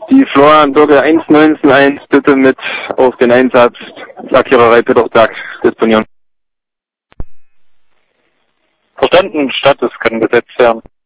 Die Florian-Bürger 1991 bitte mit auf den Einsatz Lackiererei Petersberg disponieren. Verstanden, Stadt, es kann besetzt werden.